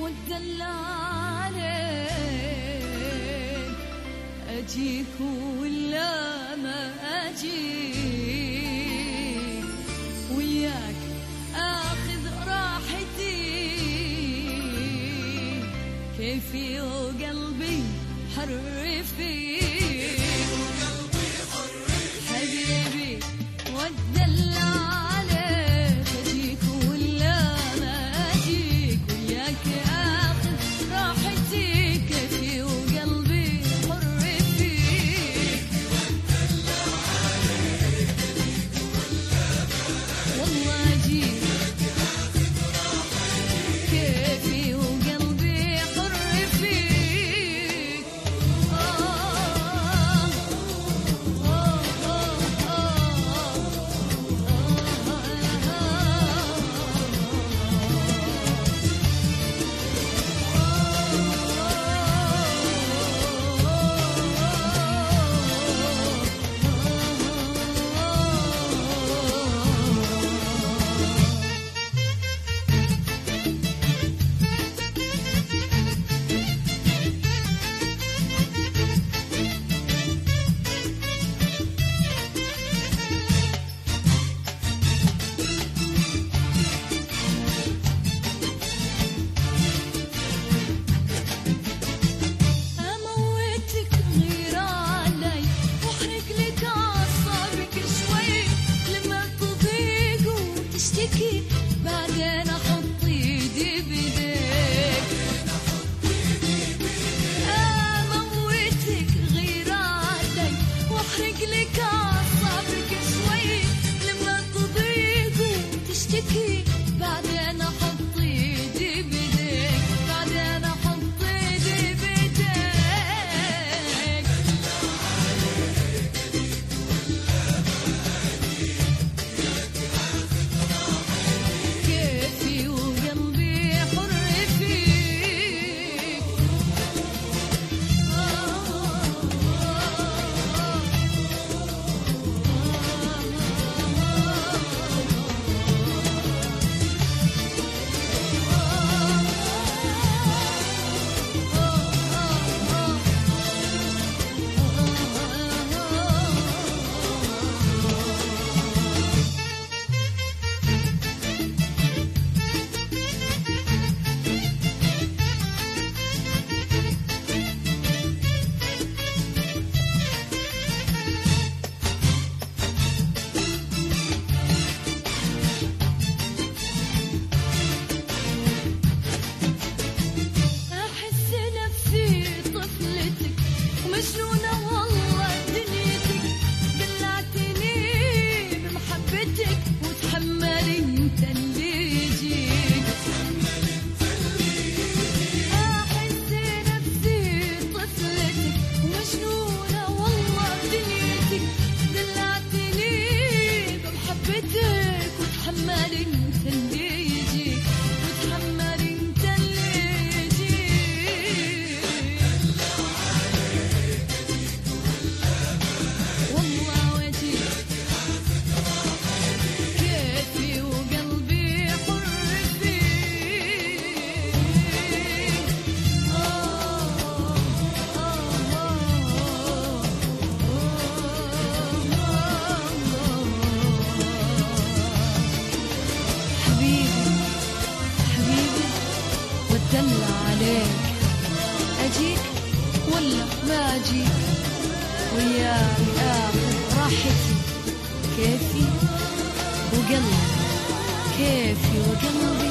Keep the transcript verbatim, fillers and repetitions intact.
والدلالين، أجيك ولا ما أجيك، وياك آخذ راحتي، كيفي وقلبي حر فيك، حبيبي والدلالين، أجيك ولا ما أجيك، وياك آخذ راحتي، كيفي وقلبي حر فيك، والله أجيك كيفي وقلبي حر فيك. آه آه أموتك غير علي، وأحرق لك أعصابك شوي، لما تضيق وتشتكي بعدين أحط إيدي بيديك. أموتك غير علي، وأحرق لك أعصابك شوي، لما تضيق وتشتكي بعدين أحط إيدي بيديك، بعدين أحط إيدي بيديك. كيفي وقلبي حر فيك. أحس نفسي طفلتك ومجنونة والله دنيتك، دلعتني بمحبتك وتحمل انت اللي يجيك. أحس نفسي طفلتك ومجنونة والله دنيتك، دلعتني بمحبتك وتحمل انت اللي يجيك، وتحمل انت اللي يجيك. والله وجيك كيفي وقلبي حر فيك. حبيبي حبيبي واتدلع عليك، أجيك ولا ما أجيك، وياك آخذ راحتي، كيفي وقلبي كيفي وقلبي